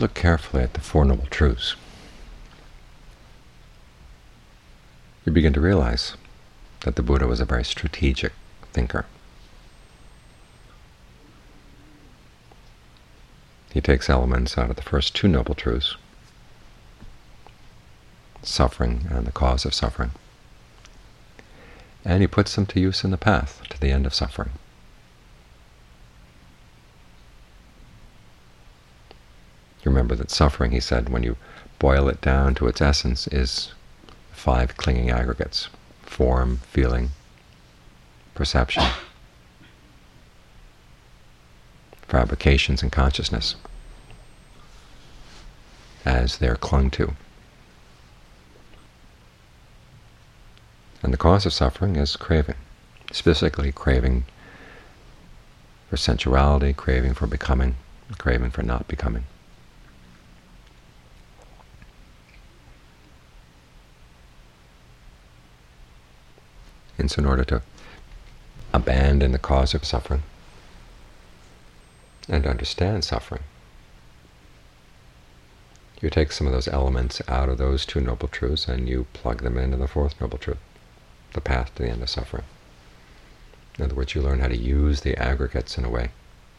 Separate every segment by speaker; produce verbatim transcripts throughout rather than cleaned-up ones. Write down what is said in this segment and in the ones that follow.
Speaker 1: you look carefully at the Four Noble Truths, you begin to realize that the Buddha was a very strategic thinker. He takes elements out of the first two Noble Truths, suffering and the cause of suffering, and he puts them to use in the path to the end of suffering. You remember that suffering, he said, when you boil it down to its essence, is five clinging aggregates: form, feeling, perception, fabrications, and consciousness, as they're clung to. And the cause of suffering is craving, specifically craving for sensuality, craving for becoming, craving for not becoming. And so in order to abandon the cause of suffering and understand suffering, you take some of those elements out of those two Noble Truths and you plug them into the fourth Noble Truth, the path to the end of suffering. In other words, you learn how to use the aggregates in a way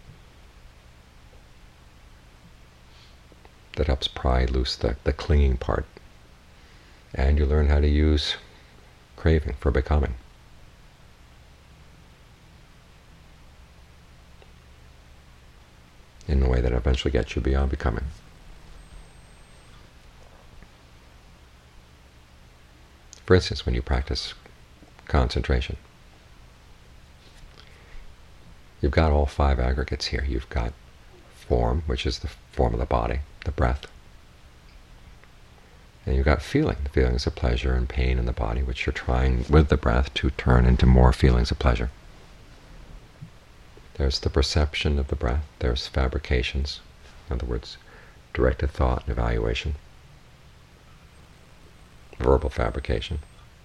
Speaker 1: that helps pry loose the, the clinging part, and you learn how to use craving for becoming. In a way that eventually gets you beyond becoming. For instance, when you practice concentration, you've got all five aggregates here. You've got form, which is the form of the body, the breath. And you've got feeling, the feelings of pleasure and pain in the body, which you're trying with the breath to turn into more feelings of pleasure. There's the perception of the breath. There's fabrications, in other words, directed thought and evaluation, verbal fabrication.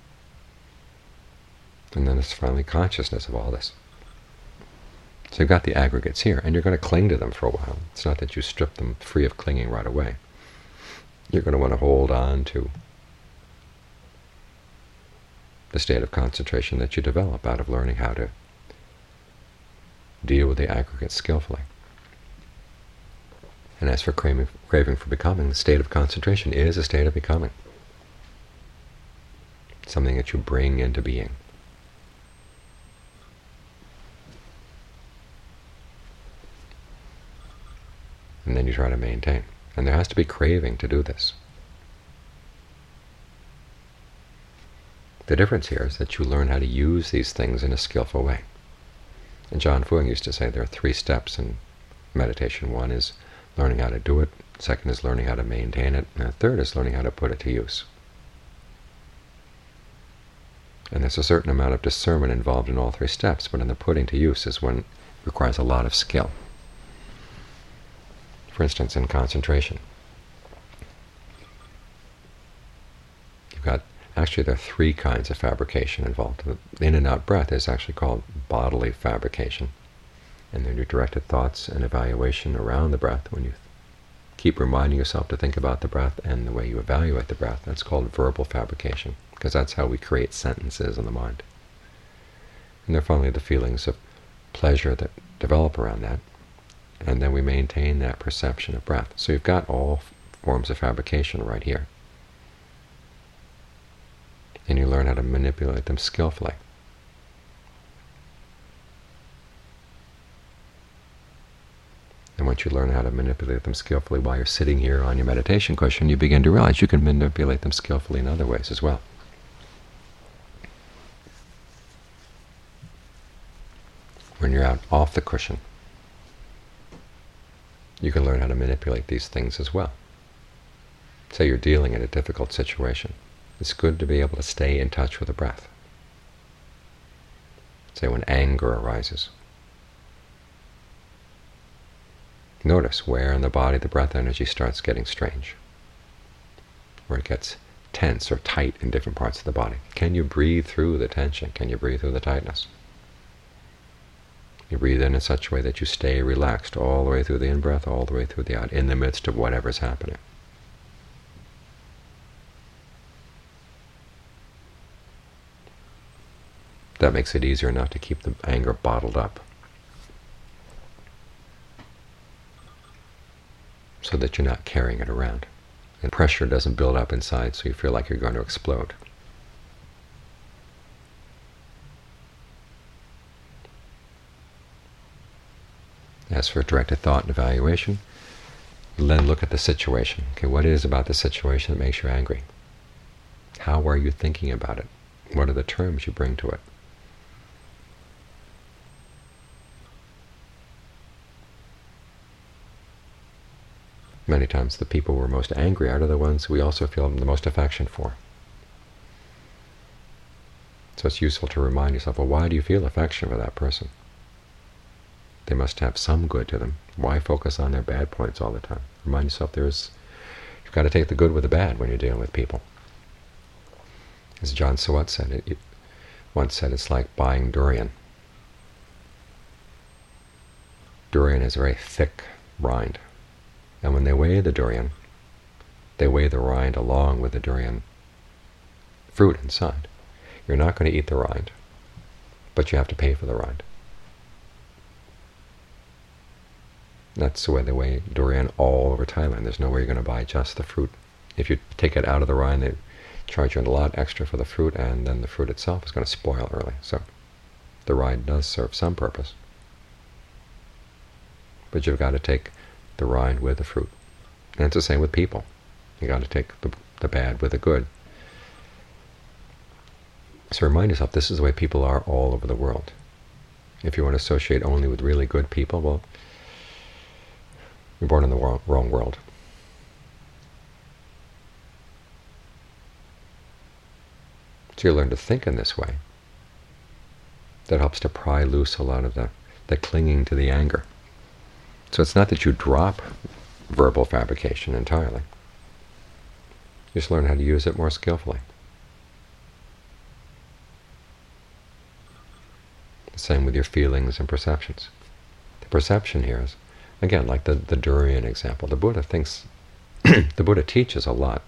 Speaker 1: And then there's finally consciousness of all this. So you've got the aggregates here, and you're going to cling to them for a while. It's not that you strip them free of clinging right away. You're going to want to hold on to the state of concentration that you develop out of learning how to deal with the aggregates skillfully. And as for craving, craving for becoming, the state of concentration is a state of becoming, something that you bring into being. And then you try to maintain. And there has to be craving to do this. The difference here is that you learn how to use these things in a skillful way. And John Fuang used to say there are three steps in meditation. One is learning how to do it, second is learning how to maintain it, and the third is learning how to put it to use. And there's a certain amount of discernment involved in all three steps, but in the putting to use is when it requires a lot of skill. For instance, in concentration, you've got, actually there are three kinds of fabrication involved. The in and out breath is actually called bodily fabrication. And then your directed thoughts and evaluation around the breath, when you keep reminding yourself to think about the breath and the way you evaluate the breath, that's called verbal fabrication, because that's how we create sentences in the mind. And then finally the feelings of pleasure that develop around that, and then we maintain that perception of breath. So you've got all forms of fabrication right here. And you learn how to manipulate them skillfully. And once you learn how to manipulate them skillfully while you're sitting here on your meditation cushion, you begin to realize you can manipulate them skillfully in other ways as well. When you're out off the cushion, you can learn how to manipulate these things as well. Say you're dealing in a difficult situation. It's good to be able to stay in touch with the breath. Say when anger arises. Notice where in the body the breath energy starts getting strange, where it gets tense or tight in different parts of the body. Can you breathe through the tension? Can you breathe through the tightness? You breathe in in such a way that you stay relaxed all the way through the in-breath, all the way through the out, in the midst of whatever's happening. That makes it easier not to keep the anger bottled up, so that you're not carrying it around. And pressure doesn't build up inside, so you feel like you're going to explode. As for directed thought and evaluation, then look at the situation. Okay, what is it about the situation that makes you angry? How are you thinking about it? What are the terms you bring to it? Many times the people we're most angry at are the ones we also feel the most affection for. So it's useful to remind yourself, well, why do you feel affection for that person? They must have some good to them. Why focus on their bad points all the time? Remind yourself there's, you've got to take the good with the bad when you're dealing with people. As John Sawat said, it, it once said, it's like buying durian. Durian is a very thick rind. And when they weigh the durian, they weigh the rind along with the durian fruit inside. You're not going to eat the rind, but you have to pay for the rind. That's the way they weigh durian all over Thailand. There's nowhere you're going to buy just the fruit. If you take it out of the rind, they charge you a lot extra for the fruit, and then the fruit itself is going to spoil early. So the rind does serve some purpose. But you've got to take the rind with the fruit. And it's the same with people. You've got to take the, the bad with the good. So remind yourself, this is the way people are all over the world. If you want to associate only with really good people, well, you're born in the wrong, wrong world. So you learn to think in this way. That helps to pry loose a lot of the, the clinging to the anger. So it's not that you drop verbal fabrication entirely. You just learn how to use it more skillfully. The same with your feelings and perceptions. The perception here is, again, like the, the durian example. The Buddha thinks, the Buddha teaches a lot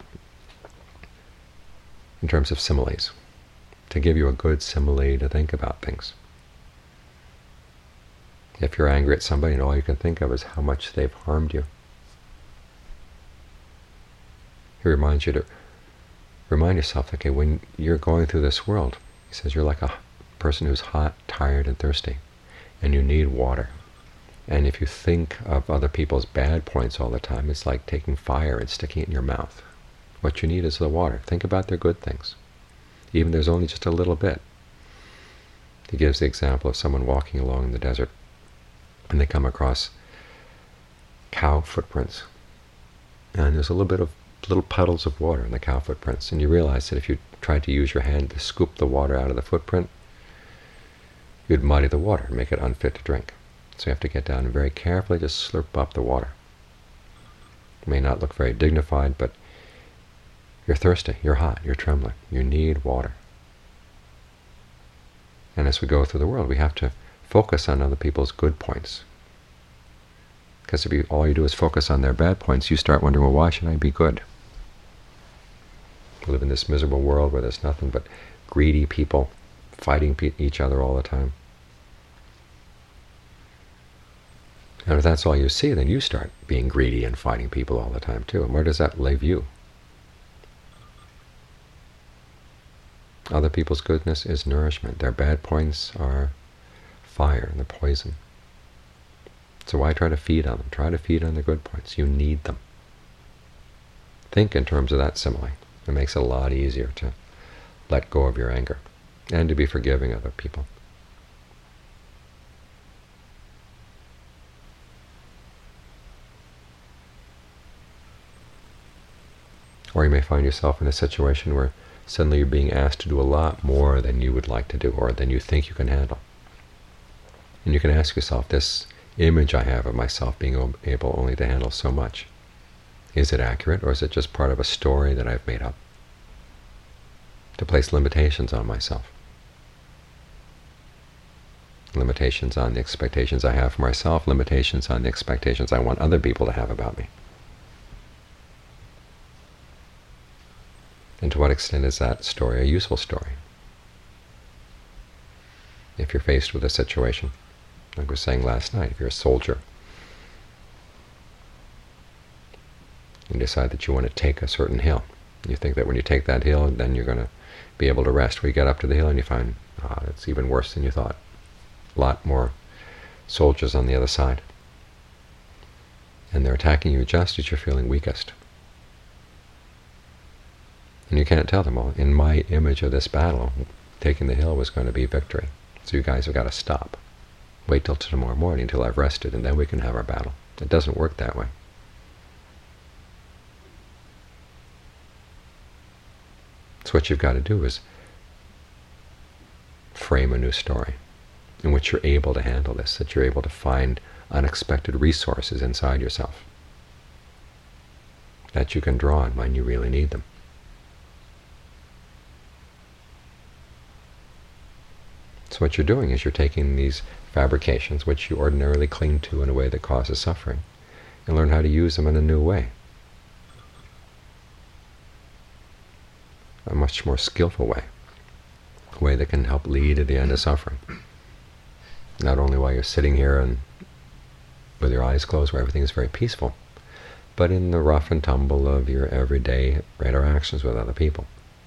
Speaker 1: in terms of similes, to give you a good simile to think about things. If you're angry at somebody and all you can think of is how much they've harmed you, he reminds you to remind yourself, okay, when you're going through this world, he says you're like a person who's hot, tired, and thirsty, and you need water. And if you think of other people's bad points all the time, it's like taking fire and sticking it in your mouth. What you need is the water. Think about their good things. Even if there's only just a little bit. He gives the example of someone walking along in the desert, and they come across cow footprints. And there's a little bit of little puddles of water in the cow footprints. And you realize that if you tried to use your hand to scoop the water out of the footprint, you'd muddy the water and make it unfit to drink. So you have to get down and very carefully just slurp up the water. It may not look very dignified, but you're thirsty, you're hot, you're trembling. You need water. And as we go through the world, we have to focus on other people's good points. Because if you, all you do is focus on their bad points, you start wondering, well, why should I be good? We live in this miserable world where there's nothing but greedy people fighting pe each other all the time. And if that's all you see, then you start being greedy and fighting people all the time too. And where does that leave you? Other people's goodness is nourishment. Their bad points are fire and the poison. So why try to feed on them? Try to feed on the good points. You need them. Think in terms of that simile. It makes it a lot easier to let go of your anger and to be forgiving of other people. Or you may find yourself in a situation where suddenly you're being asked to do a lot more than you would like to do or than you think you can handle. And you can ask yourself, this image I have of myself being able only to handle so much, is it accurate, or is it just part of a story that I've made up to place limitations on myself? limitations on the expectations I have for myself, limitations on the expectations I want other people to have about me. And to what extent is that story a useful story? If you're faced with a situation, like I was saying last night, if you're a soldier, you decide that you want to take a certain hill. You think that when you take that hill, then you're going to be able to rest. We get up to the hill and you find, ah, it's even worse than you thought. A lot more soldiers on the other side. And they're attacking you just as you're feeling weakest. And you can't tell them, well, in my image of this battle, taking the hill was going to be victory. So you guys have got to stop. Wait till tomorrow morning until I've rested, and then we can have our battle. It doesn't work that way. So what you've got to do is frame a new story in which you're able to handle this, that you're able to find unexpected resources inside yourself that you can draw on when you really need them. So what you're doing is you're taking these fabrications, which you ordinarily cling to in a way that causes suffering, and learn how to use them in a new way, a much more skillful way, a way that can help lead to the end of suffering. Not only while you're sitting here and with your eyes closed where everything is very peaceful, but in the rough and tumble of your everyday interactions with other people.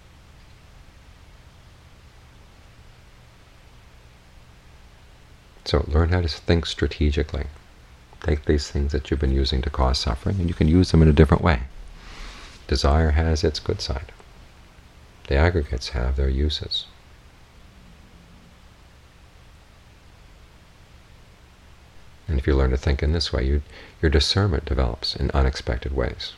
Speaker 1: So learn how to think strategically. Take these things that you've been using to cause suffering, and you can use them in a different way. Desire has its good side. The aggregates have their uses. And if you learn to think in this way, you, your discernment develops in unexpected ways.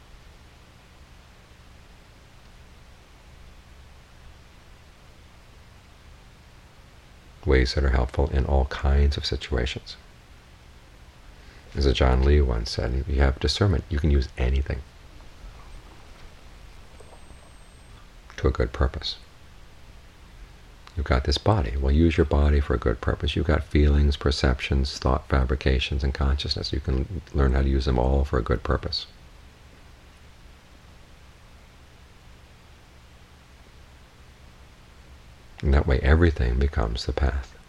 Speaker 1: Ways that are helpful in all kinds of situations. As John Lee once said, if you have discernment, you can use anything to a good purpose. You've got this body. Well, use your body for a good purpose. You've got feelings, perceptions, thought fabrications, and consciousness. You can learn how to use them all for a good purpose. And that way everything becomes the path.